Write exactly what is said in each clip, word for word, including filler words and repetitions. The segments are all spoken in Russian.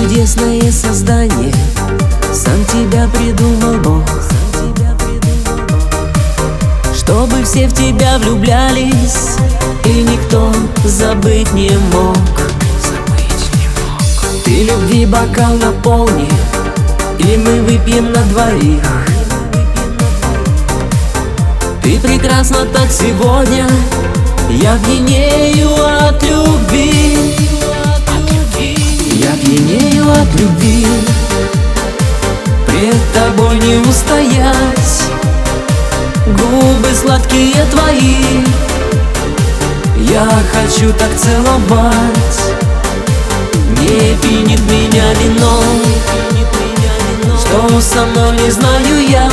чудесное создание, сам тебя придумал Бог, чтобы все в тебя влюблялись, и никто забыть не мог. Ты любви бокал наполни, и мы выпьем на двоих. Ты прекрасна так сегодня, я пьянею от любви. Я пьянею от любви, пред тобой не устоять. Губы сладкие твои, я хочу так целовать. Не пьянит меня вино, что со мной не знаю я,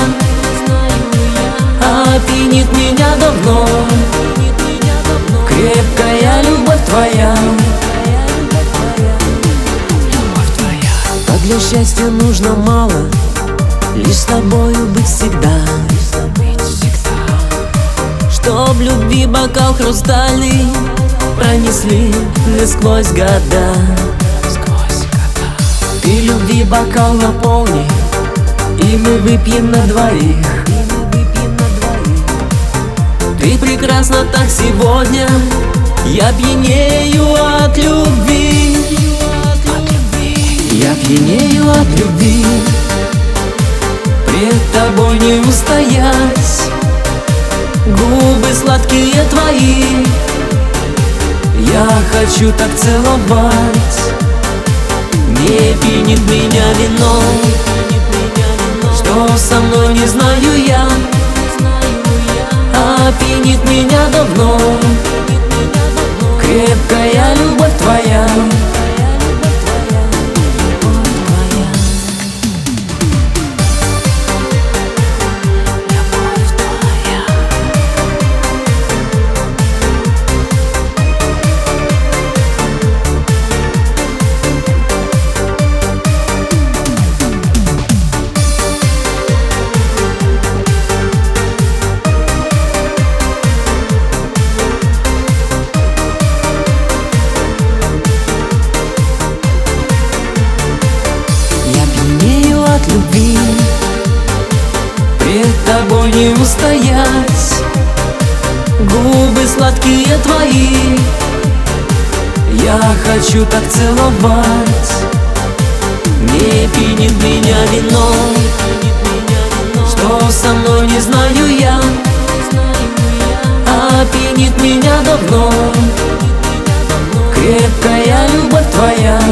а пьянит меня давно крепкая любовь твоя. А для счастья нужно мало, лишь с тобою быть всегда. Чтоб любви бокал хрустальный пронесли насквозь года. Ты любви бокал наполни, и мы выпьем на двоих. Ты прекрасна так сегодня, я пьянею от любви. Я пьянею от любви, пред тобой не устоять. Губы сладкие твои, я хочу так целовать. Не пьянит меня вино, что со мной не знаю я, а пьянит меня давно крепкая любовь твоя. От любви, пред тобой не устоять. Губы сладкие твои, я хочу так целовать. Не пьянит меня вино, что со мной не знаю я, а пьянит меня давно крепкая любовь твоя.